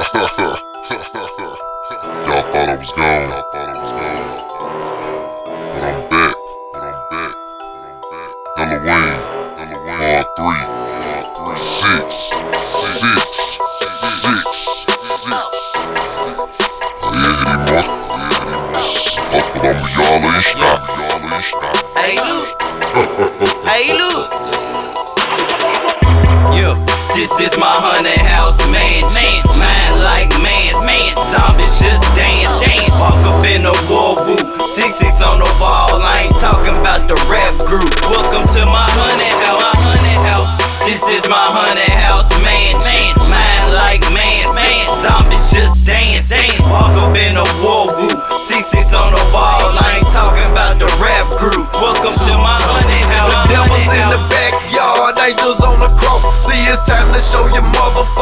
Y'all thought I was gone. But I'm back. Ella Wayne. Part 3. 6. Haftadan bir yağlı işler. Hey look. Yeah, this is my haunted house mansion. Mine like man's. Zombies just dance. Walk up in a war boot. 6 on the wall. I ain't talking about the rap group. Welcome to my haunted house. This is my haunted house mansion. Mine like man's. Zombies just dance. Walk up in a war boot. 6 on the wall. I ain't talking about the rap group. Welcome to my haunted house. The devil's in the backyard, angels on the cross. See, it's time to show your motherfucker